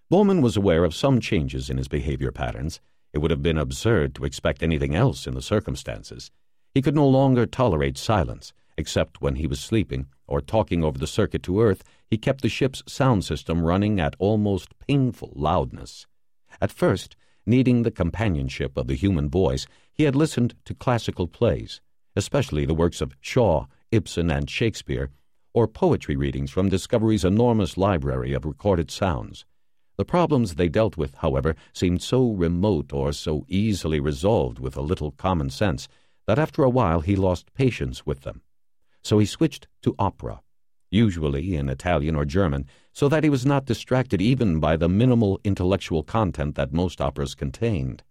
Bowman was aware of some changes in his behavior patterns. It would have been absurd to expect anything else in the circumstances. He could no longer tolerate silence, except when he was sleeping or talking over the circuit to Earth. He kept the ship's sound system running at almost painful loudness. At first, needing the companionship of the human voice, he had listened to classical plays, especially the works of Shaw, Ibsen, and Shakespeare, or poetry readings from Discovery's enormous library of recorded sounds. The problems they dealt with, however, seemed so remote or so easily resolved with a little common sense that after a while he lost patience with them. So he switched to opera, usually in Italian or German, so that he was not distracted even by the minimal intellectual content that most operas contained.